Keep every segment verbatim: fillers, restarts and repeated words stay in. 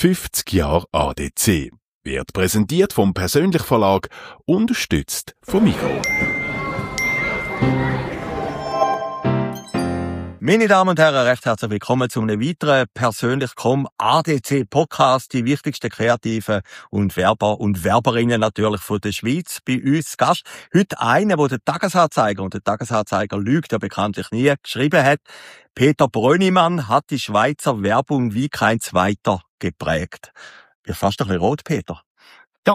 fünfzig Jahre A D C. Wird präsentiert vom Persönlich Verlag, unterstützt vom Migros. Meine Damen und Herren, recht herzlich willkommen zu einem weiteren persönlich komm A D C Podcast, die wichtigsten Kreativen und Werber und Werberinnen natürlich von der Schweiz bei uns zu Gast. Heute einer, der den Tagesanzeiger, und der Tagesanzeiger lügt ja bekanntlich nie, geschrieben hat. Peter Brönnimann hat die Schweizer Werbung wie kein zweiter geprägt. Bist fast ein bisschen rot, Peter. Ja.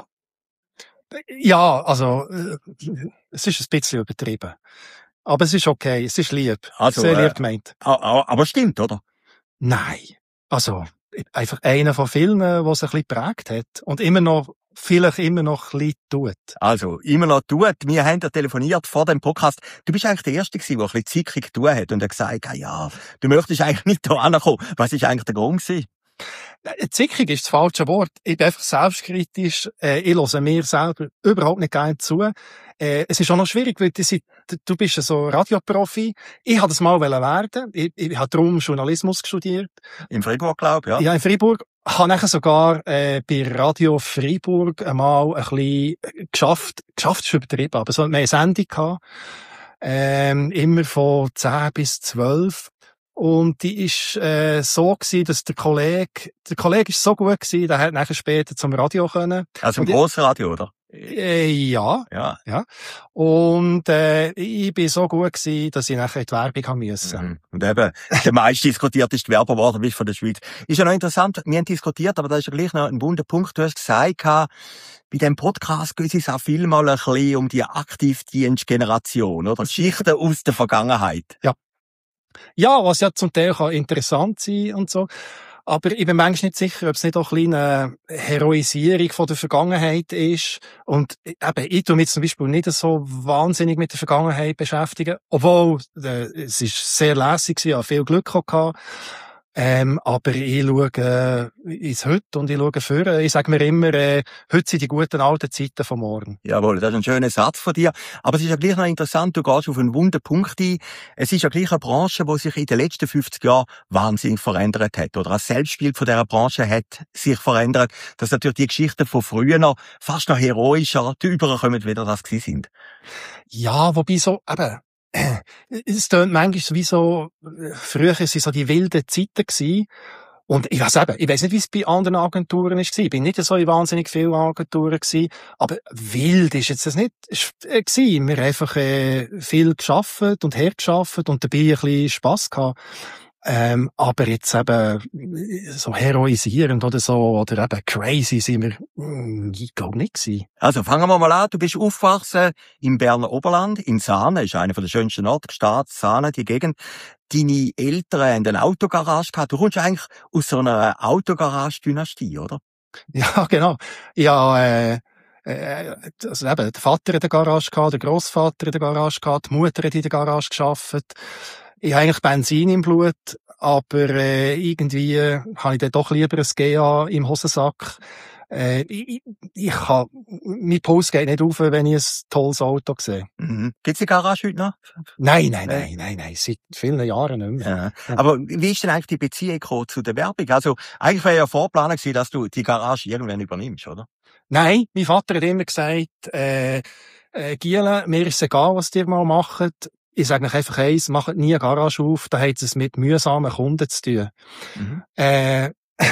Ja, also, äh, es ist ein bisschen übertrieben. Aber es ist okay, es ist lieb. Also, Sehr lieb äh, gemeint. Aber stimmt, oder? Nein. Also, einfach einer von vielen, der es ein bisschen geprägt hat. Und immer noch, vielleicht immer noch ein bisschen tut. Also, immer noch tut. Wir haben ja telefoniert vor dem Podcast. Du bist eigentlich der Erste gewesen, der ein bisschen zickig tun hat und hat gesagt, ja, du möchtest eigentlich nicht hier ankommen. Was ist eigentlich der Grund gewesen? Zickig ist das falsche Wort. Ich bin einfach selbstkritisch. Äh, ich höre mir selber überhaupt nicht gerne zu. Äh, es ist auch noch schwierig, weil du, du bist ja so Radioprofi. Ich wollte das mal werden. Ich, ich habe darum Journalismus studiert. In Freiburg, glaube ich, ja. Ja, in Freiburg. Ich habe nachher sogar äh, bei Radio Freiburg einmal ein bisschen geschafft. Geschafft ist übertrieben, aber so eine Sendung gehabt. Ähm, immer von zehn bis zwölf. Und die ist äh, so gewesen, dass der Kollege, der Kollege ist so gut gewesen, der hat nachher später zum Radio können. Also im Grossradio, oder? Äh, ja, ja, ja. Und äh, ich bin so gut gewesen, dass ich nachher in die Werbung haben müssen. Mhm. Und eben, der meist diskutierteste Werber geworden bist von der Schweiz. Ist ja noch interessant, wir haben diskutiert, aber da ist ja gleich noch ein wunder Punkt. Du hast gesagt, bei diesem Podcast geht es auch viel mal ein bisschen um die Aktivdienstgeneration, oder? Geschichten aus der Vergangenheit. Ja. Ja, was ja zum Teil kann interessant sein und so. Aber ich bin manchmal nicht sicher, ob es nicht auch eine kleine Heroisierung von der Vergangenheit ist. Und eben, ich tue mich zum Beispiel nicht so wahnsinnig mit der Vergangenheit beschäftigen. Obwohl, äh, es ist sehr lässig gewesen, ich hatte viel Glück gehabt. Ähm, aber ich schaue äh, ins Heute und ich schaue vorne. Ich sage mir immer, äh, heute sind die guten alten Zeiten von morgen. Jawohl, das ist ein schöner Satz von dir. Aber es ist ja gleich noch interessant, du gehst auf einen wunden Punkt ein. Es ist ja gleich eine Branche, die sich in den letzten fünfzig Jahren wahnsinnig verändert hat. Oder das Selbstbild von dieser Branche hat sich verändert. Dass natürlich die Geschichten von früher noch fast noch heroischer überkommen, wie das gewesen sind. Ja, wobei so, eben, es tönt manchmal wie so, früher sind so die wilden Zeiten gewesen. Und ich weiss eben, ich weiss nicht, wie es bei anderen Agenturen ist. Ich bin nicht so in wahnsinnig vielen Agenturen gewesen. Aber wild ist jetzt das nicht gewesen. Wir haben einfach äh, viel geschafft und hergeschafft und dabei ein bisschen Spass gehabt. Ähm, aber jetzt eben so heroisierend oder so, oder eben crazy sind wir, mm, ich glaube nicht gewesen. Also fangen wir mal an. Du bist aufgewachsen im Berner Oberland, in Saanen, ist einer der schönsten Orte, Stadt, Saanen, die Gegend. Deine Eltern haben eine Autogarage gehabt. Du kommst eigentlich aus so einer Autogarage-Dynastie, oder? Ja, genau. Ja, äh, äh, also eben, der Vater hat eine Garage gehabt, der Grossvater hat eine Garage gehabt, die Mutter hat in der Garage gearbeitet. Ich habe eigentlich Benzin im Blut, aber äh, irgendwie äh, habe ich dann doch lieber ein G A im Hosensack. Äh, ich, ich kann, mein Puls geht nicht auf, wenn ich ein tolles Auto sehe. Mhm. Gibt's die Garage heute noch? Nein, nein, nein, nein, nein, seit vielen Jahren nicht mehr. Ja. Aber wie ist denn eigentlich die Beziehung zu der Werbung? Also, eigentlich wäre ja vorgeplant gewesen, dass du die Garage irgendwann übernimmst, oder? Nein, mein Vater hat immer gesagt, äh, äh, Giele, mir ist egal, was ihr mal macht. Ich sage euch einfach eins, macht nie eine Garage auf, da hat es mit mühsamen Kunden zu tun. Mhm. Äh,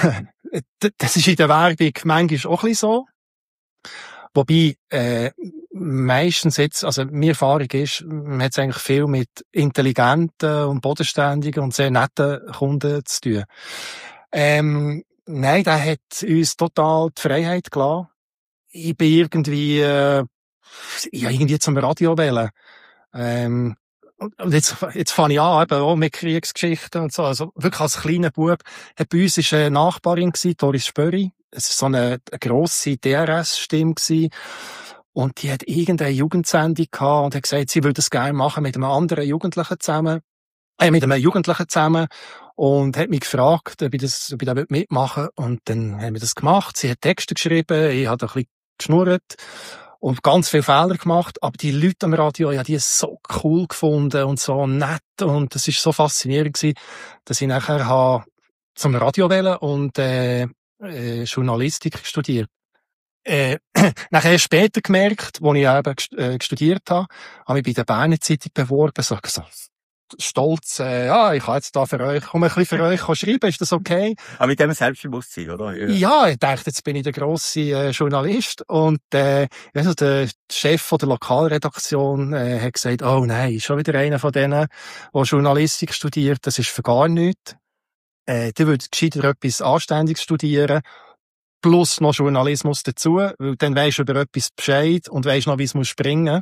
das ist in der Werbung manchmal auch ein bisschen so. Wobei, äh, meistens jetzt, also meine Erfahrung ist, man hat es eigentlich viel mit intelligenten und bodenständigen und sehr netten Kunden zu tun. Ähm, nein, der hat uns total die Freiheit gelassen. Ich bin irgendwie, äh, ja, irgendwie zum Radio wählen. Ähm, Und jetzt, jetzt fange ich an, eben auch mit Kriegsgeschichten und so. Also wirklich als kleiner Bub. Bei uns war eine Nachbarin, Doris Spöri. Es war so eine, eine grosse D R S-Stimme. Und die hat irgendeine Jugendsendung gehabt und hat gesagt, sie würde es gerne machen mit einem anderen Jugendlichen zusammen. Äh, mit einem Jugendlichen zusammen. Und hat mich gefragt, ob ich das, ob ich da mitmachen will. Und dann haben wir das gemacht. Sie hat Texte geschrieben, ich habe ein bisschen geschnurrt. Und ganz viele Fehler gemacht, aber die Leute am Radio, ja, die so cool gefunden und so nett und das ist so faszinierend gewesen, dass ich nachher habe zum Radio wählen und äh, äh, Journalistik studiert. Äh, nachher später gemerkt, wo ich eben äh, studiert habe, habe ich bei der Berner Zeitung beworben, so gesagt, stolz, äh, ja, ich kann jetzt da für euch, komm ein bisschen für euch schreiben, ist das okay? Aber mit dem Selbstbewusstsein, oder? Ja, ja, ich dachte, jetzt bin ich der grosse äh, Journalist und äh, also der Chef von der Lokalredaktion äh, hat gesagt, oh nein, schon wieder einer von denen, der Journalistik studiert, das ist für gar nichts. Äh, der würde gescheiter etwas Anständiges studieren, plus noch Journalismus dazu, weil dann weisst du über etwas Bescheid und weisst noch, wie es muss springen.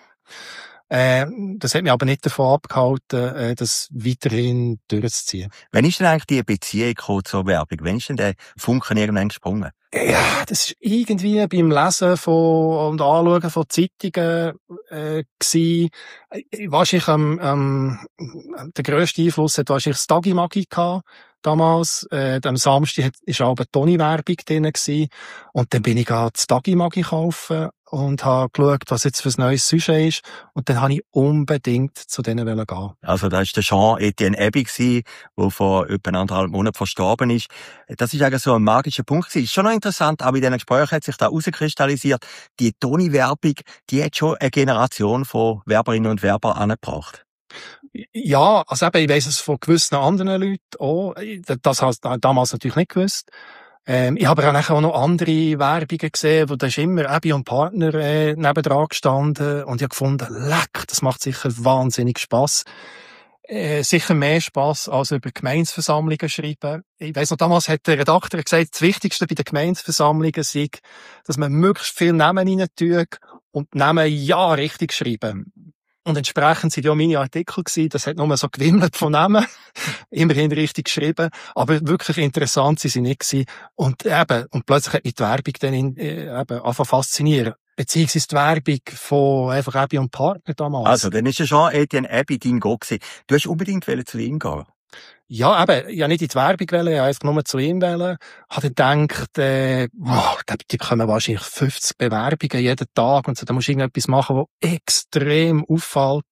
Äh, das hat mich aber nicht davon abgehalten, äh, das weiterhin durchzuziehen. Wann ist denn eigentlich die Beziehung gekommen zur Werbung? Wann ist denn der Funken irgendwann gesprungen? Ja, das ist irgendwie beim Lesen von und Anschauen von Zeitungen äh, gsi. Wahrscheinlich am, am der grösste Einfluss hat wahrscheinlich das Tagi-Magi gehabt damals. Äh, am Samstag hat, ist auch eine Toni-Werbung drin gsi. Und dann bin ich gerade das Tagi-Magi kaufen und habe geschaut, was jetzt für ein neues Sujet ist. Und dann habe ich unbedingt zu denen gehen. Also da ist der Jean-Etienne Ebi gsi, der vor etwa anderthalb Monaten verstorben ist. Das ist eigentlich so ein magischer Punkt gewesen. Ist schon noch interessant, aber in diesen Gesprächen hat sich da herauskristallisiert, die Toni-Werbung, die hat schon eine Generation von Werberinnen und Werbern angebracht. Ja, also eben, ich weiss es von gewissen anderen Leuten auch. Das habe ich damals natürlich nicht gewusst. Ähm, ich habe aber auch noch andere Werbungen gesehen, wo da ist immer Ebi und Partner äh, nebendran gestanden und ich habe gefunden, leck, das macht sicher wahnsinnig Spass. Äh, sicher mehr Spass als über Gemeinsversammlungen schreiben. Ich weiss noch, damals hat der Redakteur gesagt, das Wichtigste bei den Gemeinsversammlungen sei, dass man möglichst viel Namen rein tut und Namen ja richtig schreiben. Und entsprechend sind ja meine Artikel gewesen, das hat nur so gewimmelt von Namen, immerhin richtig geschrieben, aber wirklich interessant sind sie nicht gewesen. Und eben, und plötzlich hat mich die Werbung dann in, äh, eben angefangen faszinieren. Beziehungsweise die Werbung von einfach Ebi und Partner damals. Also, dann ist ja schon Etienne Ebi dein Go gewesen. Du hast unbedingt zu ihm gehen. Ja, eben, ich wollte nicht in die Werbung wollen, ich wollte einfach nur zu ihm wollen. Habe dann gedacht, äh, oh, die bekommen wahrscheinlich fünfzig Bewerbungen jeden Tag und so, da musst du irgendetwas machen, was extrem auffällt.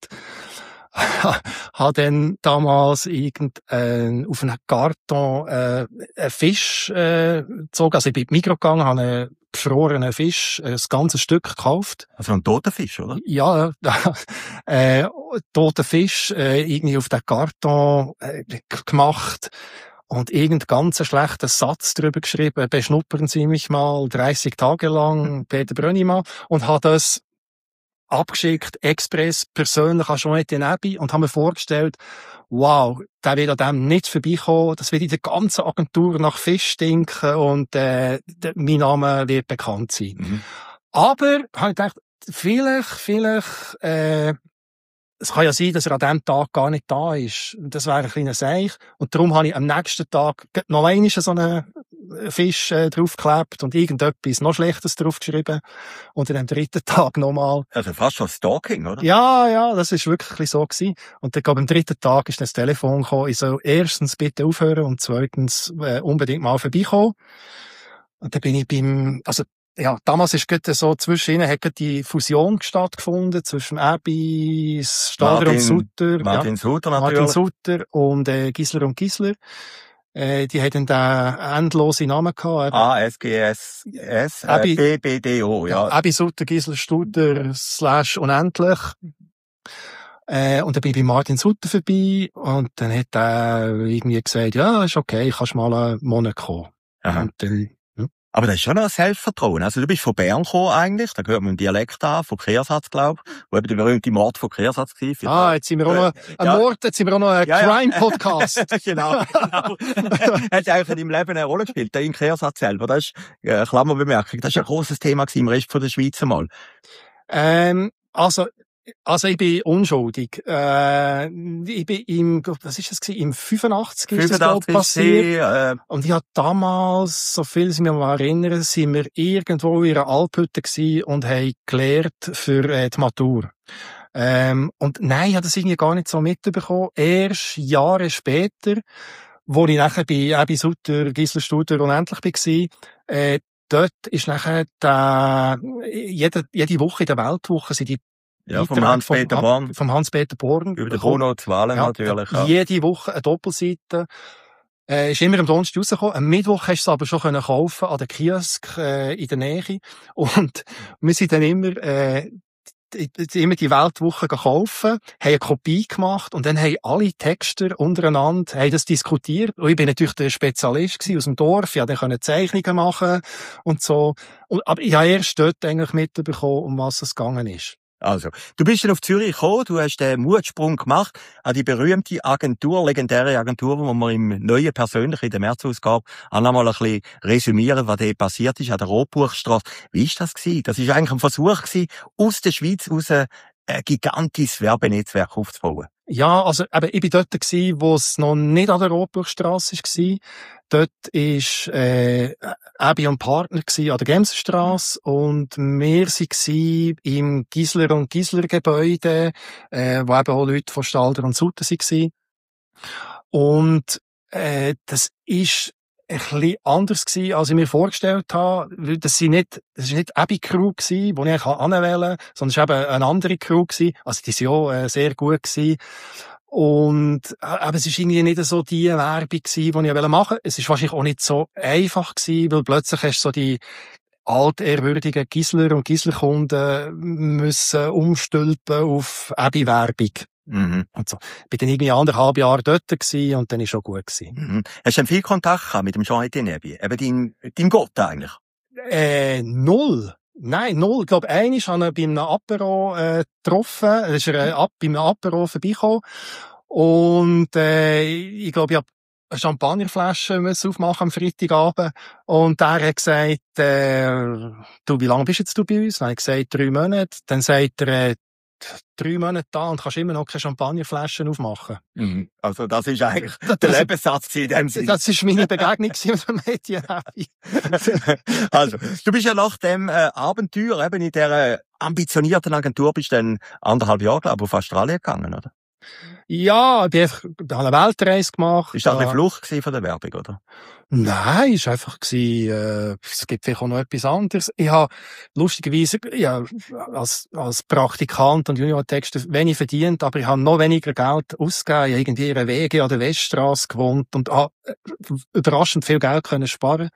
Habe dann damals irgend, äh, auf einem Karton äh, einen Fisch äh, gezogen. Also ich bin in die Migros gegangen, habe einen gefrorenen Fisch, äh, das ganze Stück gekauft. Also ein toter Fisch, oder? Ja, äh, toter Fisch, äh, irgendwie auf den Karton äh, gemacht und irgendeinen ganz schlechten Satz drüber geschrieben, beschnuppern Sie mich mal dreißig Tage lang, Peter Brönnimann, und hat das abgeschickt, express, persönlich an Jean-Etienne Ebi und haben mir vorgestellt, wow, der wird an dem nicht vorbeikommen, das wird in der ganzen Agentur nach Fisch stinken und äh, mein Name wird bekannt sein. Mhm. Aber, habe ich gedacht, vielleicht, vielleicht, äh, es kann ja sein, dass er an diesem Tag gar nicht da ist. Das wäre ein kleiner Seich. Und darum habe ich am nächsten Tag noch einmal so einen Fisch äh, draufgeklebt und irgendetwas noch Schlechtes draufgeschrieben. Und dann am dritten Tag nochmal. Also fast schon Stalking, oder? Ja, ja, das ist wirklich ein bisschen so gewesen. Und dann, glaube am dritten Tag ist dann das Telefon gekommen. Ich soll erstens bitte aufhören und zweitens äh, unbedingt mal vorbeikommen. Und dann bin ich beim, also, ja, damals ist gerade so, zwischen ihnen hat die Fusion stattgefunden, zwischen Ebi, Stader und Sutter. Martin ja, Sutter natürlich. Martin Sutter und äh, Gisler und Gisler. Äh, die hatten da endlose Namen gehabt. A, S, G, S, S, äh, B, B, D, O, ja. ja Ebi, Sutter, Gisler, Studer, slash unendlich. Äh, und dann bin ich bei Martin Sutter vorbei und dann hat er irgendwie gesagt, ja, ist okay, kannst mal einen Monat kommen. Aha. Und dann, aber das ist schon noch ein Selbstvertrauen. Also du bist von Bern gekommen eigentlich, da gehört man einen Dialekt an, von Kehrsatz, glaube ich, wo eben der berühmte Mord von Kehrsatz war. Ah, jetzt sind wir auch noch ein ja. Mord, jetzt sind wir auch noch ein ja, Crime-Podcast. Ja. genau, genau. Hat eigentlich in deinem Leben eine Rolle gespielt, der in Kehrsatz selber. Das ist eine Klammerbemerkung. Das ist ein grosses Thema im Rest von der Schweiz einmal. Ähm, also, Also ich bin unschuldig. Äh, ich bin im, was ist das gewesen? Im fünfundachtzig ist das glaub, passiert. Äh, und ich habe damals, so viel ich mich mal erinnere, sind wir irgendwo in einer Alphütte gewesen und haben gelernt für äh, die Matur. Ähm, und nein, ich habe das irgendwie gar nicht so mitbekommen. Erst Jahre später, wo ich nachher bei Ebi Sutter, Gisler Studer unendlich war, äh, dort ist nachher der, jede, jede Woche in der Weltwoche sind die Ja, vom Hans-Peter Born. Vom Hans-Peter Born. Über den Bruno Zwalen ja, natürlich. Ja. Jede Woche eine Doppelseite. Äh, ist immer am Donnerstag rausgekommen. Am Mittwoch hast du es aber schon können kaufen an den Kiosk äh, in der Nähe. Und wir sind dann immer äh, immer die Weltwoche gekauft, haben eine Kopie gemacht und dann haben alle Texter untereinander haben das diskutiert. Und ich bin natürlich der Spezialist gewesen aus dem Dorf, ich konnte dann Zeichnungen machen und so. Und, aber ich habe erst dort eigentlich mitbekommen, um was es gegangen ist. Also, du bist dann auf Zürich gekommen, du hast den Mutsprung gemacht an die berühmte Agentur, legendäre Agentur, wo wir im neuen persönlich in der März-Ausgabe auch noch mal ein bisschen resümieren, was da passiert ist an der Rotbuchstrasse. Wie ist das gewesen? Das war eigentlich ein Versuch gewesen, aus der Schweiz raus ein gigantisches Werbenetzwerk aufzubauen. Ja, also eben, ich bin dort gewesen, wo es noch nicht an der Rotbuchstrasse war. Dort ist äh, Abi und Partner gewesen an der Gemsenstrasse und wir waren im Gisler und Gisler Gebäude, äh, wo eben auch Leute von Stalder und Sutter waren. Und äh, das ist ein bisschen anders gewesen, als ich mir vorgestellt habe. Das sind nicht, das ist nicht Abi Crew gewesen, die ich anwählen kann, sondern es war eben eine andere Crew gewesen. Also die sind auch äh, sehr gut gewesen. Und, äh, aber es ist irgendwie nicht so die Werbung gewesen, die ich machen wollte. Es ist wahrscheinlich auch nicht so einfach gewesen, weil plötzlich hast du so die altehrwürdigen Gisler und Gislerkunden müssen umstülpen auf Abi-Werbung. Mhm. Und so. Ich bin dann irgendwie anderthalb Jahre dort gewesen und dann ist schon gut gewesen. Mhm. Hast du dann viel Kontakt gehabt mit dem Jean-Etienne Herbier? Eben dein, dein Gott eigentlich? Äh, null. Nein, null. Ich glaube, einmal habe ich bei einem Apero äh, getroffen. Da ist er äh, ab, bei einem Apero vorbeigekommen. Und äh, ich glaube, ich habe eine Champagnerflasche müssen aufmachen am Freitagabend. Und der hat gesagt, äh, du, wie lange bist jetzt du bei uns? Dann habe ich gesagt, drei Monate. Dann sagt er, äh, drei Monate da und kannst immer noch keine Champagnerflaschen aufmachen. Mhm. Also das ist eigentlich der Lebenssatz in dem Sinne. Das ist meine Begegnung mit dem Mädchen. Also, du bist ja nach dem äh, Abenteuer eben in dieser ambitionierten Agentur bist dann anderthalb Jahre, glaube ich, auf Australien gegangen, oder? Ja, ich habe eine Weltreise gemacht. Ist das eine Flucht von der Werbung, oder? Nein, es war einfach, äh, es gibt vielleicht auch noch etwas anderes. Ich habe lustigerweise ja, als, als Praktikant und Juniortexter wenig verdient, aber ich habe noch weniger Geld ausgegeben. Ich habe irgendwie in einer Wege an der Weststrasse gewohnt und habe überraschend viel Geld können sparen.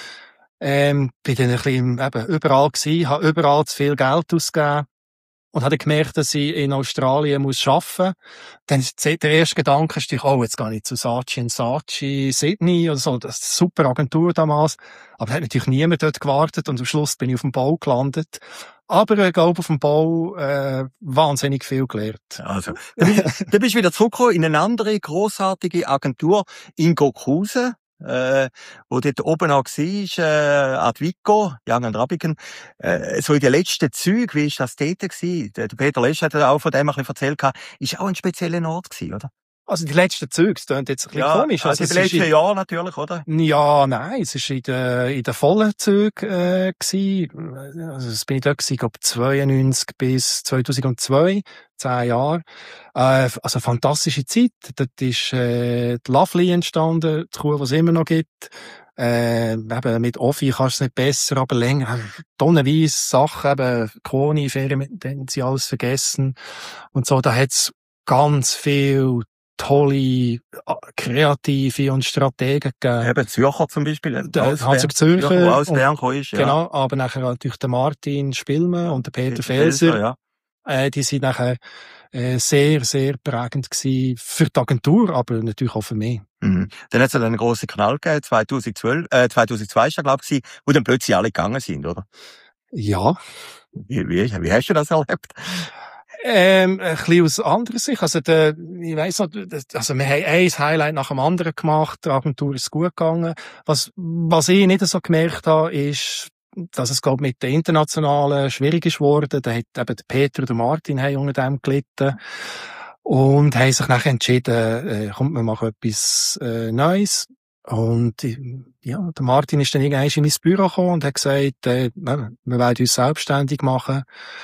Ähm, bin dann ein bisschen eben überall gewesen, habe überall zu viel Geld ausgegeben. Und habe gemerkt, dass ich in Australien muss arbeiten. Dann der erste Gedanke ist, oh, jetzt gehe ich zu Saatchi und Saatchi, Sydney oder so. Das ist eine super Agentur damals. Aber da hat natürlich niemand dort gewartet und am Schluss bin ich auf dem Bau gelandet. Aber ich glaube, auf dem Bau äh, wahnsinnig viel gelernt. Also, dann bist du wieder zurückgekommen in eine andere grossartige Agentur in Gokhusen. Äh, wo dort oben auch war, äh, Advico, Young and Rabigen, äh, so in den letzten Zügen, wie ist das dort gewesen? Der Peter Lesch hat auch von dem ein bisschen erzählt, ist auch ein spezieller Ort gewesen, oder? Also die letzten Züge, das klingt jetzt ein bisschen ja, komisch. Also, also in den letzten Jahren natürlich, oder? Ja, nein, es war in den, in den vollen Zügen, äh, gewesen. Also, es bin ich dort gewesen, glaube zweiundneunzig bis zweitausendzwei, zehn Jahre. Äh, also, fantastische Zeit. Dort ist, äh, die Lovely entstanden, die Kuh, die es immer noch gibt. Äh, eben, mit Offi kannst du es nicht besser, aber länger, tonnenweise Sachen, eben, Koni, Ferien, dann sie alles vergessen. Und so, da hat's ganz viel tolle, kreative und Strategen gegeben. Eben Zürcher zum Beispiel. Der Hans Zürcher. Der aus Bern gekommen ist, ja. Genau, aber nachher natürlich der Martin Spielmann und der Peter Felser. Felser ja. äh, die sind nachher äh, sehr, sehr prägend gewesen für die Agentur, aber natürlich auch für mich. Mhm. Dann hat es einen grossen Knall gegeben, zweitausendzwölf, äh, zweitausendzwei ist er, glaube ich, wo dann plötzlich alle gegangen sind, oder? Ja. Wie, wie, wie hast du das erlebt? Ähm, ein bisschen aus anderer Sicht. Also, der, ich weiss noch, also, wir haben ein Highlight nach dem anderen gemacht. Die Agentur ist gut gegangen. Was, was ich nicht so gemerkt habe, ist, dass es, glaube ich, mit den Internationalen schwierig ist geworden. Da hat eben der Peter und der Martin haben unter dem gelitten. Und haben sich nachher entschieden, äh, kommt, wir machen etwas, äh, Neues. Und, ja, der Martin ist dann irgendwann in mein Büro gekommen und hat gesagt, äh, wir wollen uns selbstständig machen.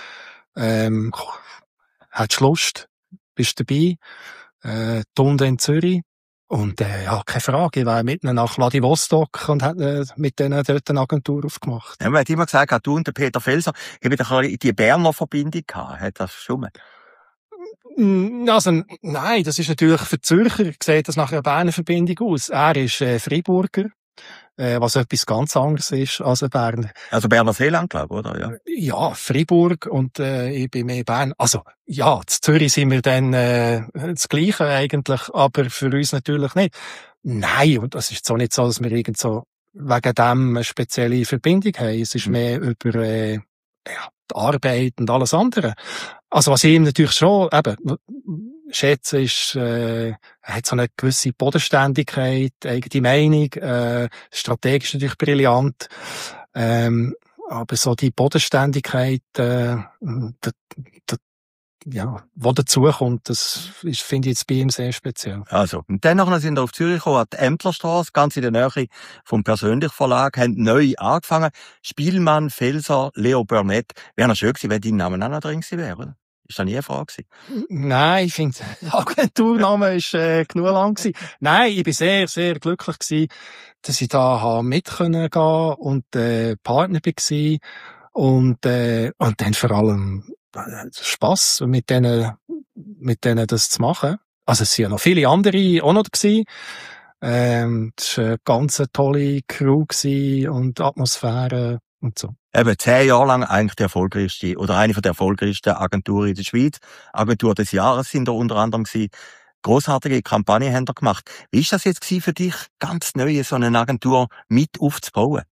Ähm, Hättest du Lust? Bist dabei? Äh, Tunde in Zürich. Und, äh, ja, keine Frage. Ich war mitten nach Vladivostok und hat äh, mit denen dort eine Agentur aufgemacht. Ja, man hat immer gesagt, du und der Peter Felser, ich habe doch die Berner Verbindung gehabt. Hat das schon mal? Also, nein, das ist natürlich für Zürcher, sieht das nach einer Berner Verbindung aus. Er ist äh, Freiburger, äh, was etwas ganz anderes ist als ein Berner. Also Berner Seeland, glaube ich, oder? Ja, ja Freiburg und äh, ich bin mehr Bern. Also, ja, in Zürich sind wir dann äh, das Gleiche eigentlich, aber für uns natürlich nicht. Nein, und das ist so nicht so, dass wir irgend so wegen dem eine spezielle Verbindung haben. Es ist mhm. mehr über äh, ja, die Arbeit und alles andere. Also was ich ihm natürlich schon eben schätze, ist, äh, er hat so eine gewisse Bodenständigkeit, eigene Meinung, äh, strategisch natürlich brillant, ähm, aber so die Bodenständigkeit, äh, das, das, ja, was dazukommt, das ist, finde ich jetzt bei ihm sehr speziell. Also, und dann noch sind wir auf Zürich gekommen, an die Ämtlerstrasse, ganz in der Nähe vom Persönlich Verlag, haben neu angefangen. Spielmann, Felser, Leo Burnett. Wäre noch schön gewesen, wenn dein Name auch noch drin gewesen wäre, oder? Ist das nie eine Frage gewesen? Nein, ich finde, der Agenturname ist äh, genug lang gewesen. Nein, ich bin sehr, sehr glücklich gewesen, dass ich da habe mit können gehen und äh, Partner war und äh, und dann vor allem Spass mit denen, mit denen das zu machen. Also es sind ja noch viele andere auch noch gewesen. Ähm, es war eine ganz tolle Crew gewesen und Atmosphäre und so. Eben zehn Jahre lang eigentlich die erfolgreichste oder eine der erfolgreichsten Agenturen in der Schweiz. Agentur des Jahres sind da unter anderem gewesen. Grossartige Kampagnen haben da gemacht. Wie ist das jetzt für dich, ganz neu so eine Agentur mit aufzubauen?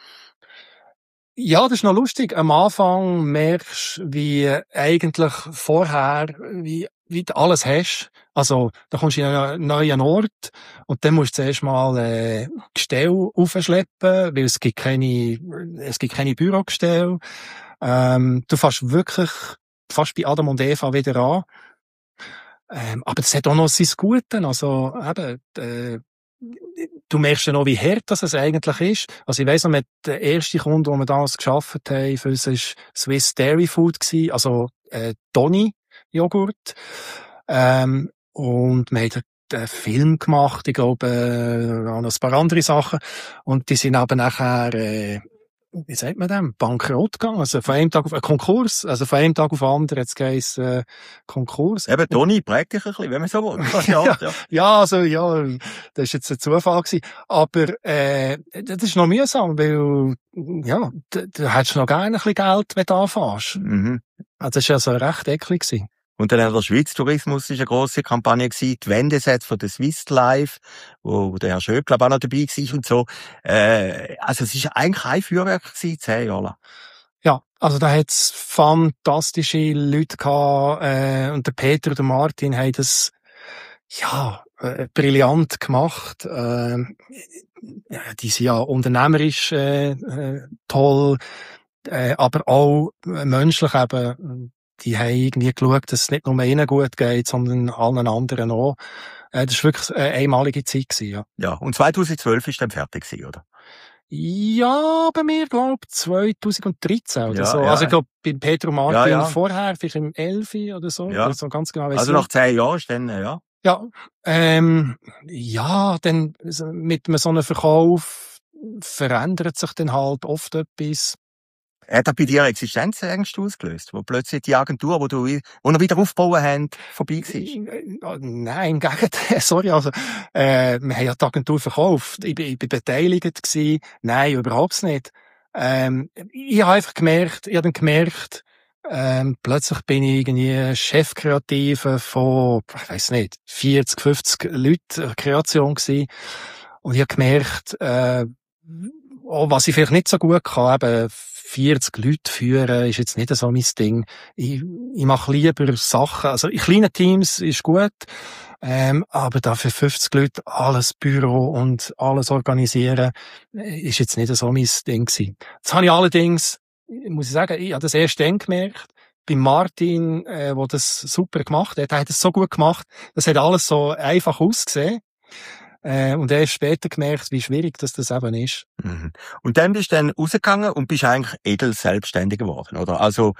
Ja, das ist noch lustig. Am Anfang merkst du, wie eigentlich vorher, wie, wie du alles hast. Also, da kommst du in einen neuen Ort und dann musst du zuerst mal, äh, Gestelle aufschleppen, weil es gibt keine, es gibt keine Bürogestelle. Ähm, du fährst wirklich fast bei Adam und Eva wieder an. Ähm, aber das hat auch noch sein Gute. Also, eben, äh, du merkst ja noch, wie hart das es eigentlich ist. Also ich weiss noch, mit der erste Kunde, den wir damals gearbeitet haben, für uns war Swiss Dairy Food gewesen, also äh, Toni Joghurt. Ähm, und wir haben einen Film gemacht, ich glaube, äh, noch ein paar andere Sachen. Und die sind aber nachher, äh, wie sagt man dem, bankrott gegangen. Also von einem Tag auf, äh, Konkurs, also von einem Tag auf den anderen jetzt geht's, äh, Konkurs. Eben, Toni prägt dich ein bisschen, wenn man so will. ja, ja, ja. ja, also, ja, das ist jetzt ein Zufall gewesen. Aber, äh, das ist noch mühsam, weil, ja, du, du hättest noch gerne ein bisschen Geld, wenn du anfängst. Mhm. Also, das war ja so recht eklig gewesen. Und dann auch der Schweiz Tourismus ist eine grosse Kampagne gewesen, die Wendesätze von der Swiss Life, wo der Herr Schöckl auch noch dabei war und so. Äh, also es ist eigentlich ein Feuerwerk gewesen, zehn Jahre lang. Ja, also da hat's fantastische Leute gehabt, äh, und der Peter und der Martin haben das, ja, äh, brillant gemacht. Äh, die sind ja unternehmerisch äh, äh, toll, äh, aber auch menschlich eben. Die haben irgendwie geschaut, dass es nicht nur ihnen gut geht, sondern allen anderen auch. Äh, das war wirklich eine einmalige Zeit gewesen, ja. Ja, und zweitausendzwölf ist dann fertig gewesen, oder? Ja, bei mir, glaub zweitausenddreizehn oder ja, so. Ja. Also ich glaube, bei Petro Martin ja, ja. vorher, vielleicht im elf oder so. Ja. Oder so ganz genau. Also nach zehn Jahren ist dann, ja. Ja, ähm, ja, dann mit so einem Verkauf verändert sich dann halt oft etwas. Hat das bei dir Existenzängste ausgelöst, wo plötzlich die Agentur, wo du, wo wir wieder aufbauen haben, vorbei war? Nein, im Gegenteil, sorry, also, äh, wir haben ja die Agentur verkauft. Ich bin, ich bin beteiligt gewesen. Nein, überhaupt nicht. Ähm, ich habe einfach gemerkt, ich habe dann gemerkt, ähm, plötzlich bin ich irgendwie Chefkreative von, ich weiss nicht, vierzig, fünfzig Leuten Kreation gewesen. Und ich habe gemerkt, äh, oh, was ich vielleicht nicht so gut kann, eben vierzig Leute führen, ist jetzt nicht so mein Ding. Ich, ich mache lieber Sachen, also in kleinen Teams ist gut, ähm, aber dafür fünfzig Leute alles Büro und alles organisieren, ist jetzt nicht so mein Ding gewesen. Jetzt habe ich allerdings, muss ich sagen, ich habe das erst dann gemerkt, bei Martin, äh, der das super gemacht hat, er hat es so gut gemacht, das hat alles so einfach ausgesehen. Äh, und erst später gemerkt, wie schwierig das, das eben ist. Mhm. Und dann bist du dann rausgegangen und bist eigentlich edel selbstständig geworden, oder? Also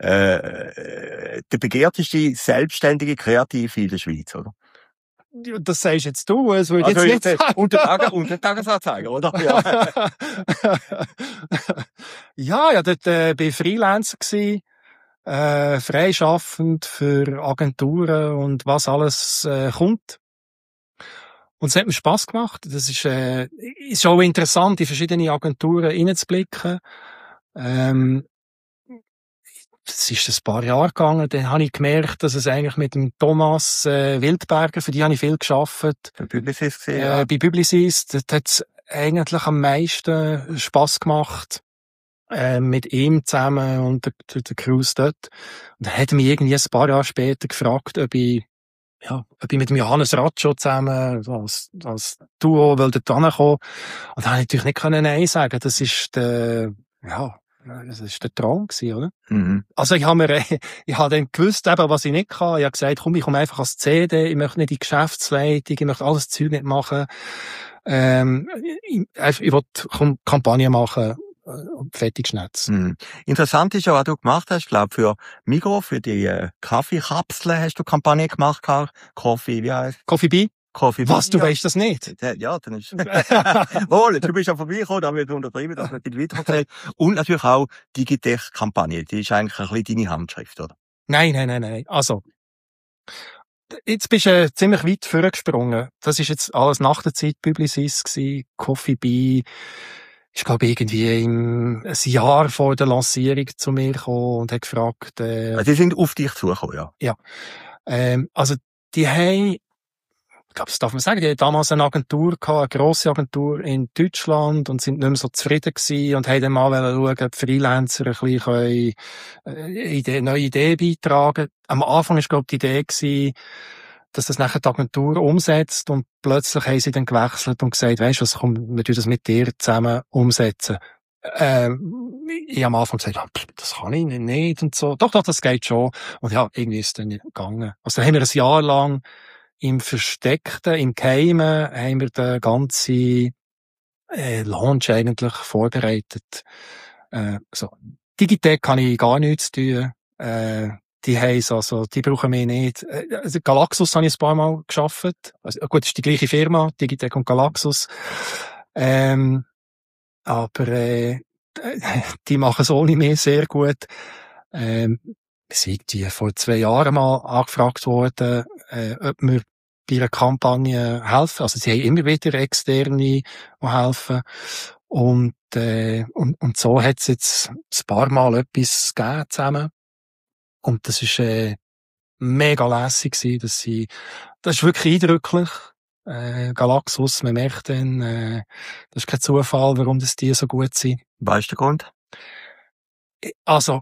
äh, der begehrteste selbstständige Kreative in der Schweiz, oder? Das sagst jetzt du, es würde also jetzt nicht sagen. Unter Tage, unter Tagesanzeiger, oder? Ja, ja, ja, dort äh, bin ich Freelancer gewesen. äh, freischaffend für Agenturen und was alles äh, kommt. Und es hat mir Spass gemacht. Das ist, äh, ist auch interessant, in verschiedene Agenturen hineinzublicken. Ähm, es ist ein paar Jahre gegangen, dann habe ich gemerkt, dass es eigentlich mit dem Thomas äh, Wildberger, für die habe ich viel gearbeitet. Bei Publicis gesehen, äh, ja. Bei Publicis, das hat eigentlich am meisten Spass gemacht, äh, mit ihm zusammen und der, der, der Crews dort. Und dann hat er mich irgendwie ein paar Jahre später gefragt, ob ich, ja, ob ich mit dem Johannes Ratschow zusammen als, als Duo will dort hinkommen. Und da habe ich natürlich nicht können Nein sagen. Das ist der, ja, das ist der Traum gewesen, oder? Mhm. Also ich habe mir, ich habe dann gewusst, eben, was ich nicht kann. Ich habe gesagt, komm, ich komme einfach als C D, ich möchte nicht die Geschäftsleitung, ich möchte alles Zeug nicht machen. Ähm, ich, ich, ich will Kampagne machen und fertig schnetz. Mhm. Interessant ist ja, was du gemacht hast, ich glaube, für Migros, für die äh, Kaffeekapseln hast du Kampagne gemacht, Kaffee, wie heißt Coffee Bee? Coffee Was, du ja. weißt das nicht? Ja, dann ist wohl, du bist ja vorbeigekommen, da wird untertrieben, dass man nicht weiter erzählt. Und natürlich auch Digitech-Kampagne, die ist eigentlich ein bisschen deine Handschrift, oder? Nein, nein, nein, nein. Also, jetzt bist du äh, ziemlich weit vorgesprungen. Das ist jetzt alles nach der Zeit Publicis gewesen, Coffee Bee. Ich glaube, irgendwie im, ein Jahr vor der Lancierung zu mir gekommen und hat gefragt, äh, Also die sind auf dich zugekommen, ja. Ja. Ähm, also, die haben, ich glaube, das darf man sagen, die haben damals eine Agentur gehabt, eine grosse Agentur in Deutschland und sind nicht mehr so zufrieden gewesen und haben dann mal schauen, ob Freelancer ein bisschen können, äh, Idee, neue Ideen beitragen. Am Anfang war, glaube ich, die Idee gewesen, dass das nachher die Agentur umsetzt und plötzlich haben sie dann gewechselt und gesagt, weisst du was, komm, wir tun das mit dir zusammen umsetzen. Ähm, ich habe am Anfang gesagt, ja, pff, das kann ich nicht und so. Doch, doch, das geht schon. Und ja, irgendwie ist es dann nicht gegangen. Also dann haben wir ein Jahr lang im Versteckten, im Geheimen, haben wir den ganzen äh, Launch eigentlich vorbereitet. Äh, so. Digitech kann ich gar nichts tun. Äh, die heisst also, die brauchen wir nicht. Äh, also Galaxus habe ich ein paar Mal gearbeitet. Also, gut, das ist die gleiche Firma, Digitech und Galaxus. Ähm, aber äh, die machen es ohne mich sehr gut. Ähm, wir sind die vor zwei Jahren mal angefragt worden, äh, ob wir bei einer Kampagne helfen. Also sie haben immer wieder Externe, die helfen. Und, äh, und, und so hat es jetzt ein paar Mal etwas gegeben zusammen. Und das ist äh, mega lässig gewesen, dass sie, das ist wirklich eindrücklich. Äh, Galaxus, man merkt dann, äh, das ist kein Zufall, warum das die so gut sind. Weißt du den Grund? Also,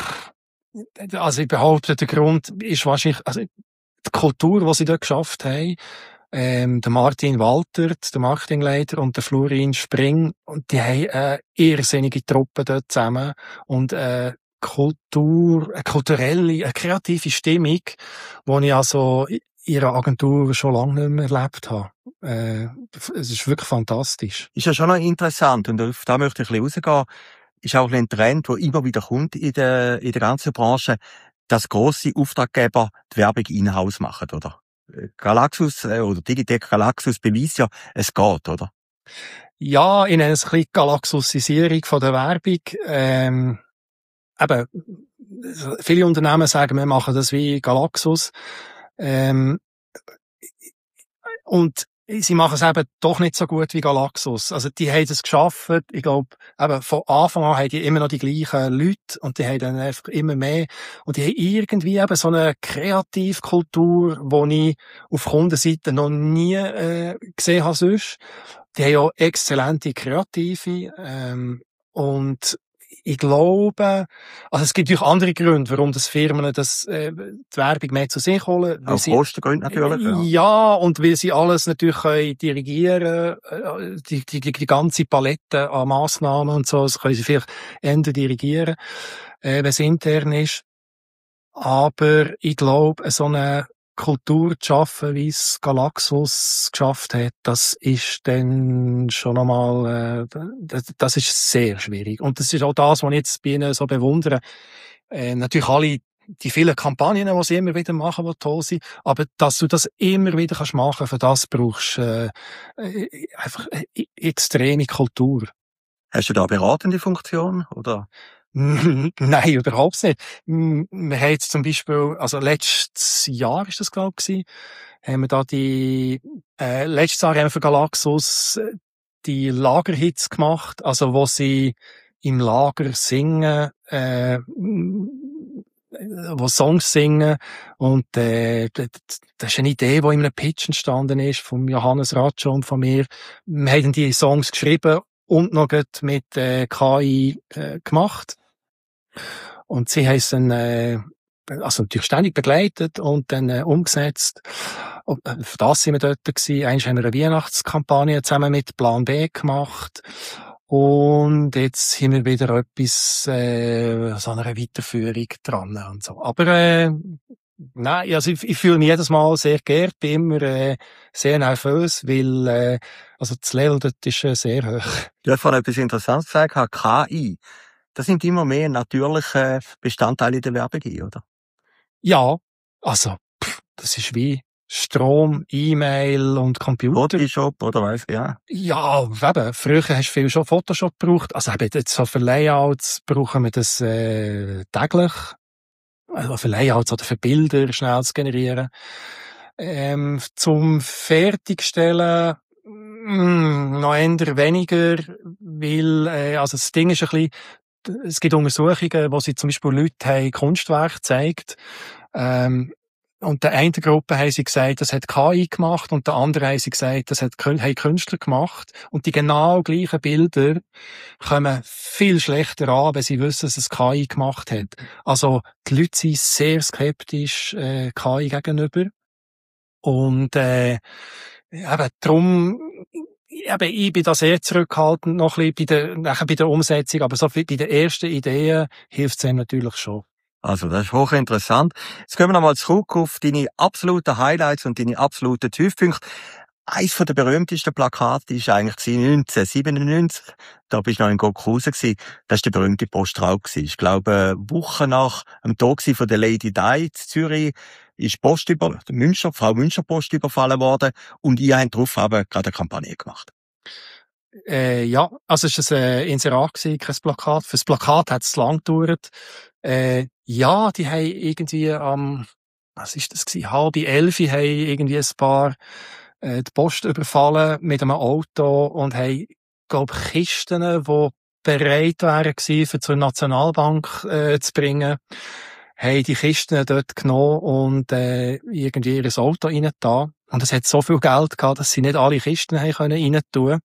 also ich behaupte, der Grund ist wahrscheinlich, also die Kultur, die sie dort geschafft haben, ähm, der Martin Waltert, der Marketingleiter, und der Florin Spring, und die haben eine irrsinnige Truppe dort zusammen und äh, Kultur, eine kulturelle, eine kreative Stimmung, die ich also in ihrer Agentur schon lange nicht mehr erlebt habe. Äh, es ist wirklich fantastisch. Ist ja schon noch interessant, und auf da möchte ich ein bisschen rausgehen. Ist auch ein Trend, der immer wieder kommt in der, in der ganzen Branche, dass grosse Auftraggeber die Werbung in-house machen, oder? Galaxus, äh, oder Digitech Galaxus beweist ja, es geht, oder? Ja, in einer kleinen Galaxusisierung von der Werbung, ähm, eben, viele Unternehmen sagen, wir machen das wie Galaxus, ähm, und sie machen es eben doch nicht so gut wie Galaxus. Also, die haben es geschafft. Ich glaube, eben, von Anfang an haben die immer noch die gleichen Leute und die haben dann einfach immer mehr. Und die haben irgendwie eben so eine Kreativkultur, die ich auf Kundenseite noch nie äh, gesehen habe sonst. Die haben ja exzellente Kreative, ähm, und ich glaube, also es gibt natürlich andere Gründe, warum das Firmen das, äh, die Werbung mehr zu sich holen. Auch Kostengründe natürlich, ja. Ja, und weil sie alles natürlich können dirigieren, äh, die, die, die ganze Palette an Massnahmen und so, das können sie vielleicht ändern, dirigieren, äh, wenn es intern ist. Aber ich glaube, so eine Kultur zu schaffen, wie es Galaxus geschafft hat, das ist dann schon einmal, äh, das, das ist sehr schwierig. Und das ist auch das, was ich jetzt bei ihnen so bewundere. Äh, natürlich alle die vielen Kampagnen, die sie immer wieder machen, die toll sind, aber dass du das immer wieder kannst machen, für das brauchst du äh, einfach eine extreme Kultur. Hast du da eine beratende Funktion, oder? Nein, überhaupt nicht. Wir haben jetzt zum Beispiel, also letztes Jahr ist das, glaube ich, haben wir da die, äh, letztes Jahr haben wir für Galaxus die Lagerhits gemacht, also wo sie im Lager singen, äh, wo Songs singen, und äh, das ist eine Idee, die in einem Pitch entstanden ist, von Johannes Ratscho und von mir. Wir haben die Songs geschrieben und noch mit äh, K I äh, gemacht. Und sie haben es dann, äh, also natürlich ständig begleitet und dann äh, umgesetzt. Und, äh, für das sind wir dort gewesen. Einst haben wir eine Weihnachtskampagne zusammen mit Plan B gemacht. Und jetzt haben wir wieder etwas, äh, so einer Weiterführung dran und so. Aber, äh, nein, also ich, ich fühle mich jedes Mal sehr geehrt, bin immer, äh, sehr nervös, weil, äh, also das Level dort ist äh, sehr hoch. Du hast vorhin etwas Interessantes gesagt, K I. Das nimmt immer mehr natürliche Bestandteile in der Werbung ein, oder? Ja, also, pff, das ist wie Strom, E-Mail und Computer. Photoshop oder weiss, ja. Ja, eben, früher hast du viel schon Photoshop gebraucht. Also eben, jetzt so für Layouts brauchen wir das äh, täglich. Also für Layouts oder für Bilder schnell zu generieren. Ähm, zum Fertigstellen mh, noch eher weniger, weil äh, also das Ding ist ein bisschen, es gibt Untersuchungen, wo sie zum Beispiel Leute haben Kunstwerke gezeigt. Ähm, und der einen Gruppe haben sie gesagt, das hat K I gemacht, und der anderen haben sie gesagt, das hat, haben Künstler gemacht. Und die genau gleichen Bilder kommen viel schlechter an, wenn sie wissen, dass es K I gemacht hat. Also die Leute sind sehr skeptisch äh, K I gegenüber. Und äh, eben darum, eben, ich bin da sehr zurückhaltend noch ein bisschen bei der, nachher bei der Umsetzung, aber so bei den ersten Ideen hilft es einem natürlich schon. Also, das ist hochinteressant. Jetzt kommen wir nochmal zurück auf deine absoluten Highlights und deine absoluten Tiefpunkte. Eines der berühmtesten Plakate war eigentlich neunzehnhundertsiebenundneunzig. Da bist du noch in Gokhusen gewesen. Das war der berühmte Postraub gewesen. Ich glaube, Wochen nach dem Tod von der Lady Di in Zürich ist Post über, Münster, Frau Münster Post überfallen worden, und ihr habt darauf aber gerade eine Kampagne gemacht. Äh, ja, also es war ein äh, Inserat gewesen, kein Plakat. Fürs Plakat hat es lang gedauert. Äh, ja, die haben irgendwie am, was ist das gewesen, halb elf, haben irgendwie ein paar äh, die Post überfallen mit einem Auto und haben, glaube ich, Kisten, die bereit wären gewesen, für zur Nationalbank äh, zu bringen, haben die Kisten dort genommen und äh, irgendwie in ihr Auto rein da. Und es hat so viel Geld gehabt, dass sie nicht alle Kisten haben können rein tun.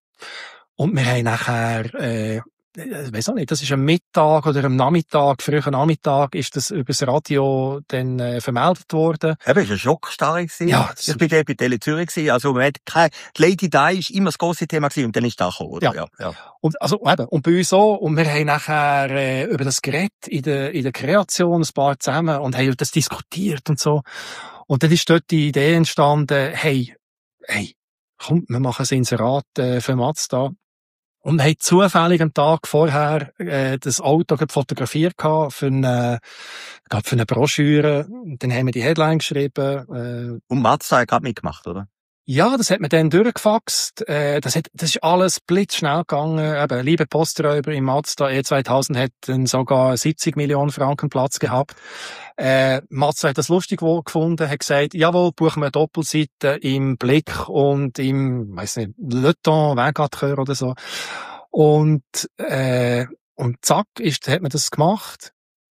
Und wir haben nachher, äh, ich weiss auch nicht, das ist am Mittag oder am Nachmittag, frühen Nachmittag, ist das übers Radio dann äh, vermeldet worden. Eben, ist ein Schockstarre gewesen. Ja, ich bin dort bei Tele Zürich gewesen. Also, man hat keine, die Lady Di ist immer das grosse Thema gewesen, und dann ist das gekommen, oder? Ja. Ja, ja. Und, also, eben, und bei uns auch. Und wir haben nachher, äh, über das Gerät in der, in der Kreation ein paar zusammen und haben das diskutiert und so. Und dann ist dort die Idee entstanden, hey, hey, komm, wir machen ein Inserat äh, für Mazda. Und haben zufällig am Tag vorher äh, das Auto fotografiert gehabt für eine, für eine Broschüre. Und dann haben wir die Headline geschrieben. Äh, Und Mazda hat gerade mitgemacht, oder? Ja, das hat man dann durchgefaxt. Äh, das, hat, das ist alles blitzschnell gegangen. Eben, liebe Posträuber im Mazda E zweitausend hat dann sogar siebzig Millionen Franken Platz gehabt. Äh, Mazda hat das lustig gefunden, hat gesagt, jawohl, buchen wir Doppelseite im Blick und im, weiss nicht, Le Temps, Vingt-quatre oder so. Und, äh, und zack, ist, hat man das gemacht.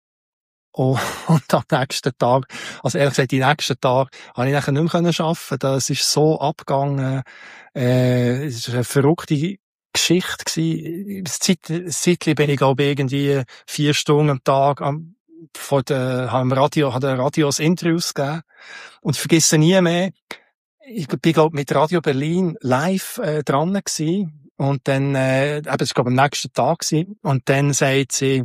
Oh, und am nächsten Tag, also ehrlich gesagt, die nächsten Tage, habe ich nachher nicht mehr arbeiten. Das ist so abgegangen. Äh, es war eine verrückte Geschichte gewesen. Das Zeitchen bin ich, glaube ich, irgendwie vier Stunden am Tag am, vor der, am Radio, hat der Radios Interviews gegeben. Und ich vergesse nie mehr, ich bin, glaube ich, mit Radio Berlin live, äh, dran gewesen. Und dann, äh, eben, das war, glaube ich, am nächsten Tag gewesen. Und dann sagt sie,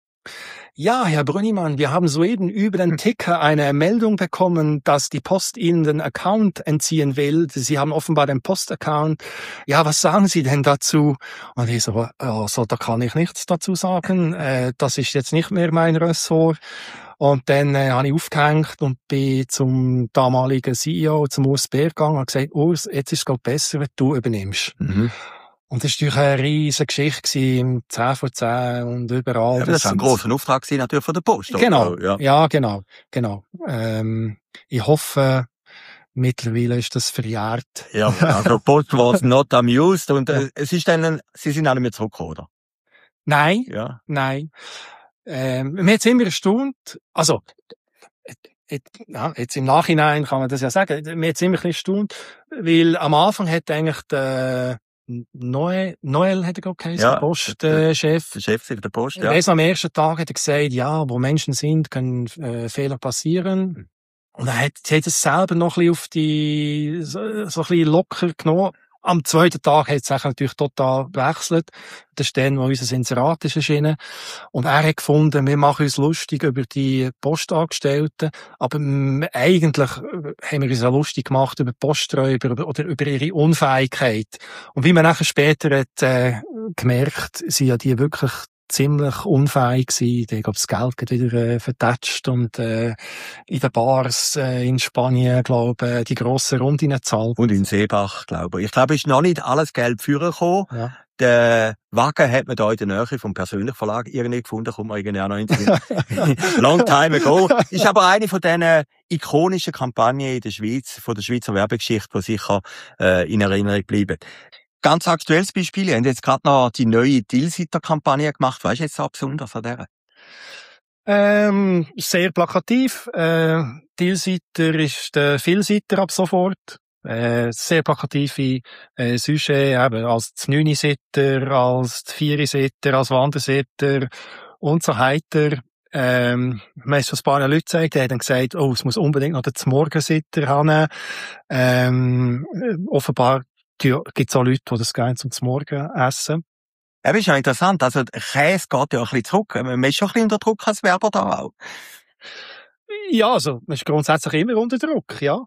ja, Herr Brünnimann, wir haben soeben über den Ticker eine Meldung bekommen, dass die Post Ihnen den Account entziehen will. Sie haben offenbar den Postaccount. Ja, was sagen Sie denn dazu? Und ich so, also, da kann ich nichts dazu sagen. Äh, das ist jetzt nicht mehr mein Ressort. Und dann äh, habe ich aufgehängt und bin zum damaligen C E O, zum Urs Bär gegangen und gesagt, Urs, jetzt ist es, glaube ich, besser, wenn du übernimmst. Mhm. Und das war natürlich eine riesige Geschichte im zehn vor zehn und überall. Ja, das war ein grosser Auftrag gewesen, natürlich von der Post. Genau, oder? Ja. ja, genau, genau. Ähm, ich hoffe, mittlerweile ist das verjährt. Ja, also Post was not amused und äh, es ist dann, sie sind auch nicht mehr zurückgekommen, oder? Nein, Ja. nein. Ähm, mir hat's immer erstaunt, also, ja, jetzt im Nachhinein kann man das ja sagen, mir hat's immer ein bisschen erstaunt, weil am Anfang hat eigentlich der Noel, Noel hat er glaube ich geheißen, Ja, der Postchef. Der Chef der Post, ja. Weiss, am ersten Tag hat er gesagt, ja, wo Menschen sind, können äh, Fehler passieren. Und er hat, sie hat es selber noch ein bisschen auf die, so, so ein bisschen locker genommen. Am zweiten Tag hat es sich natürlich total gewechselt. Das ist dann, wo unser Inserat ist erschienen. Und er hat gefunden, wir machen uns lustig über die Postangestellten, aber m- eigentlich haben wir uns auch lustig gemacht über Posträuber über- oder über ihre Unfähigkeit. Und wie man nachher später hat, äh, gemerkt, sind ja die wirklich ziemlich unfähig gewesen. Die haben das Geld gerade wieder äh, vertatscht und äh, in den Bars äh, in Spanien, glaube ich, die grossen Runden gezahlt. Und in Seebach, glaube ich. Ich glaube, ist noch nicht alles Geld führen gekommen. Ja. Den Wagen hat man da in der Nähe vom persönlichen Verlag irgendwie gefunden, kommt man irgendwie auch noch in den Sinn. Long time ago. Ist aber eine von diesen ikonischen Kampagnen in der Schweiz, von der Schweizer Werbegeschichte, die sicher äh, in Erinnerung bleiben. Ganz aktuelles Beispiel, wir haben jetzt gerade noch die neue Tilsiter-Kampagne gemacht. Was ist jetzt so besonders an der? Ähm, sehr plakativ. Äh, Tilsiter ist der Vielseiter ab sofort. Äh, sehr plakative äh, Sujet, eben als die Neun-Seiter, als die Vier-Seiter, als Wandersetter und so weiter. Ähm, man hat schon ein paar Leute gezeigt, die haben dann gesagt, oh, es muss unbedingt noch den Morgensitter haben. Ähm, offenbar gibt es auch Leute, die das gerne zum Morgen essen. Ja, das ist ja interessant. Also, der Käse geht ja auch ein bisschen zurück. Man ist schon ein bisschen unter Druck als Werber da auch. Ja, also, man ist grundsätzlich immer unter Druck, ja.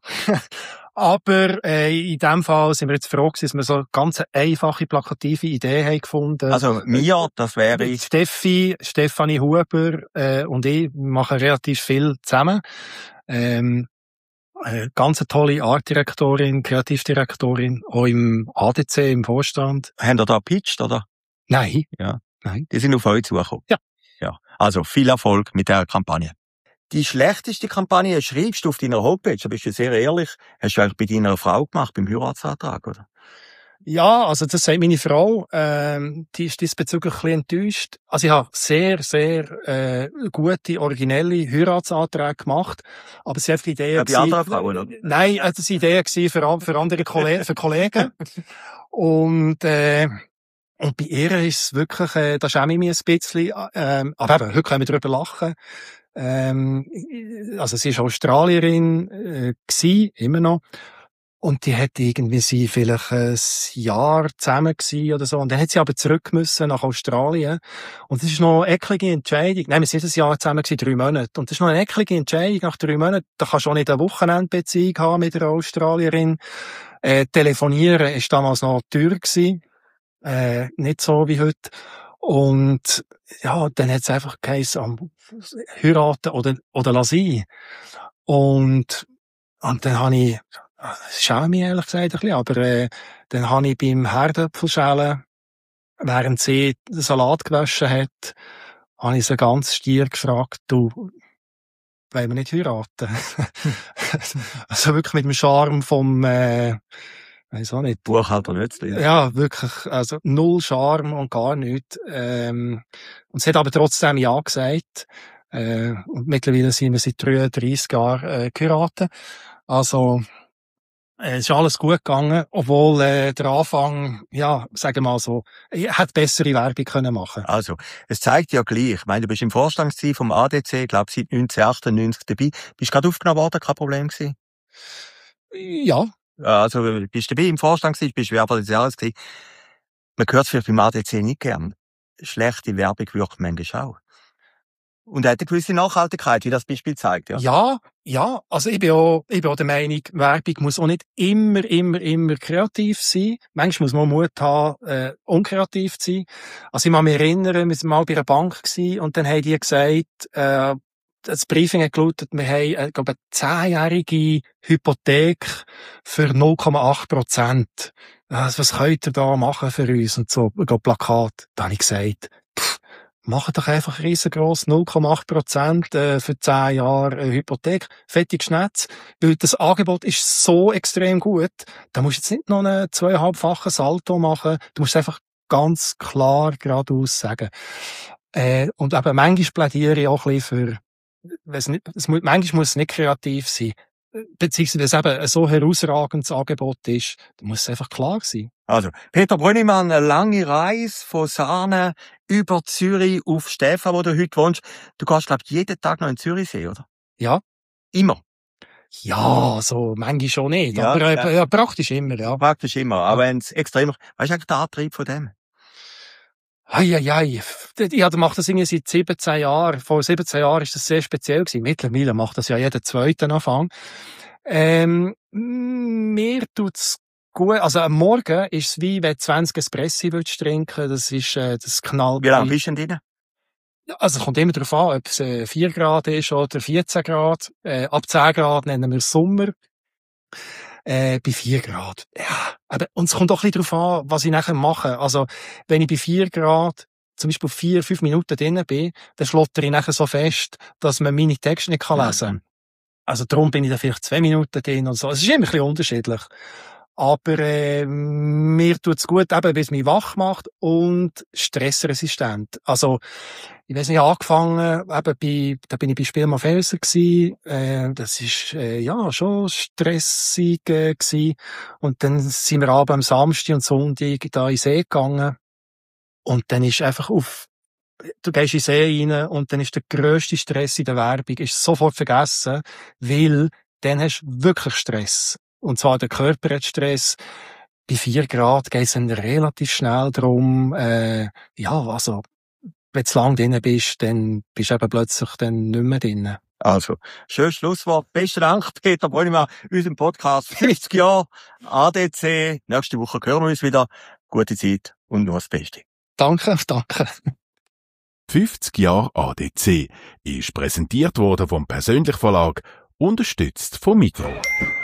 Aber äh, in dem Fall sind wir jetzt froh gewesen, dass wir so eine ganz einfache, plakative Idee haben gefunden. Also, mir, das wäre ich. Steffi, Stefanie Huber äh, und ich machen relativ viel zusammen. Ähm, eine ganz tolle Artdirektorin, Kreativdirektorin, auch im A D C, im Vorstand. Haben ihr da gepitcht, oder? Nein. Ja. Nein. Die sind auf euch zugekommen. Ja. Ja. Also, viel Erfolg mit der Kampagne. Die schlechteste Kampagne schreibst du auf deiner Homepage, da bist du sehr ehrlich. Hast du eigentlich bei deiner Frau gemacht, beim Heiratsantrag, oder? Ja, also das sagt meine Frau. Ähm, die ist diesbezüglich ein bisschen enttäuscht. Also ich habe sehr, sehr äh, gute, originelle Heiratsanträge gemacht, aber sie hat die Idee... Ja, bei anderen Frauen, oder? Nein, das war die Idee für, für andere Kollegen, für Kollegen. Und, äh, und bei ihr ist es wirklich, äh, da schäme ich mich ein bisschen. Ähm, aber eben, heute können wir darüber lachen. Ähm, also sie ist Australierin äh, gewesen, immer noch. Und die hat irgendwie sie vielleicht ein Jahr zusammen gewesen oder so. Und dann hat sie aber zurück müssen nach Australien. Und das ist noch eine eklige Entscheidung. Nein, wir sind ein Jahr zusammen gewesen, drei Monate. Und das ist noch eine eklige Entscheidung nach drei Monaten. Da kannst du auch nicht eine Wochenendbeziehung haben mit einer Australierin. Äh, telefonieren ist damals noch teuer gewesen. Äh, nicht so wie heute. Und, ja, dann hat es einfach geheißen, heiraten oder, oder lassen. Und, und dann habe ich, das schäme mich ehrlich gesagt ein bisschen, aber äh, dann habe ich beim Herdöpfelschälen, während sie den Salat gewaschen hat, habe ich sie ganz stier gefragt, du, wollen wir nicht heiraten? Also wirklich mit dem Charme vom, äh, weiss auch nicht. Buchhalter Nützli. Ja, wirklich, also null Charme und gar nichts. Ähm, und sie hat aber trotzdem Ja gesagt. Äh, und mittlerweile sind wir seit dreiunddreissig Jahren äh, geheiratet. Also, es ist alles gut gegangen, obwohl äh, der Anfang, ja, sagen wir mal so, hätte bessere Werbung können machen. Also, es zeigt ja gleich. Ich meine, du bist im Vorstand vom A D C, glaube seit neunzehnhundertachtundneunzig dabei. Bist du gerade aufgenommen worden, kein Problem gewesen? Ja. Also, bist du dabei im Vorstand gewesen, bist du Werber des Jahres gewesen. Man hört es vielleicht beim A D C nicht gern. Schlechte Werbung wirkt manchmal auch. Und er hat eine gewisse Nachhaltigkeit, wie das Beispiel zeigt, ja? Ja, ja. Also ich bin auch, ich bin auch der Meinung, Werbung muss auch nicht immer, immer, immer kreativ sein. Manchmal muss man Mut haben, äh, unkreativ zu sein. Also ich kann mich erinnern, wir waren mal bei einer Bank gewesen, und dann haben die gesagt, äh, das Briefing hat gelautet, wir haben, äh, glaube eine zehnjährige Hypothek für null Komma acht Prozent. was, was könnt ihr da machen für uns? Und so, Plakat. Da habe ich gesagt, pff, macht doch einfach riesengroß null Komma acht Prozent äh, für zehn Jahre äh, Hypothek, fettig Schnetz, weil das Angebot ist so extrem gut, da musst du jetzt nicht noch einen zweieinhalbfachen Salto machen, du musst einfach ganz klar geradeaus sagen. Äh, und eben manchmal plädiere ich auch ein bisschen für, weiss nicht, es muss, manchmal muss es nicht kreativ sein, beziehungsweise wenn es eben ein so herausragendes Angebot ist, dann muss es einfach klar sein. Also, Peter Brönnimann, eine lange Reise von Sahne über Zürich auf Stefan, wo du heute wohnst. Du gehst, glaub ich, jeden Tag noch in Zürichsee, oder? Ja. Immer? Ja, so manchmal schon nicht, ja, aber äh, ja. ja, praktisch immer, ja. Praktisch immer, aber wenn es extrem... Was ist eigentlich der Antrieb von dem? Eieiei, ich mache das irgendwie seit siebzehn Jahren. Vor siebzehn Jahren ist das sehr speziell gewesen. Mittlerweile macht das ja jeder Zweite Anfang. Ähm, mir tut's gut. Also am Morgen ist es wie wenn du zwanzig Espressi willst trinken. Das ist, äh, das knallt. Wie lange bist du denn drin? Also es kommt immer darauf an, ob es äh, vier Grad ist oder vierzehn Grad. Äh, ab zehn Grad nennen wir es Sommer. Äh, bei vier Grad. Ja, aber, und es kommt auch ein bisschen darauf an, was ich nachher mache. Also, wenn ich bei vier Grad, zum Beispiel vier, fünf Minuten drin bin, dann schlotter ich nachher so fest, dass man meine Texte nicht kann lesen kann. Mhm. Also, darum bin ich da vielleicht zwei Minuten drin und so. Es ist immer ein bisschen unterschiedlich. Aber, äh, mir tut's gut, eben, weil es mich wach macht und stressresistent. Also, ich weiss nicht, angefangen, eben bei, da bin ich bei Spielmann Felser gsi, äh, das ist, äh, ja, schon stressig, äh, gsi. Und dann sind wir abends am Samstag und Sonntag da in den See gegangen. Und dann ist einfach auf, du gehst in den See rein und dann ist der grösste Stress in der Werbung, ist sofort vergessen, weil dann hast du wirklich Stress. Und zwar der Körper hat Stress. Bei vier Grad geht es dann relativ schnell drum, äh, ja, also, wenn du lang drin bist, dann bist du eben plötzlich dann nicht mehr drin. Also, schönes Schlusswort. Besten Dank, Peter Brönnimann, unserem Podcast fünfzig Jahre A D C. Nächste Woche hören wir uns wieder. Gute Zeit und nur das Beste. Danke, danke. fünfzig Jahre A D C ist präsentiert worden vom Persönlich Verlag, unterstützt vom Migros.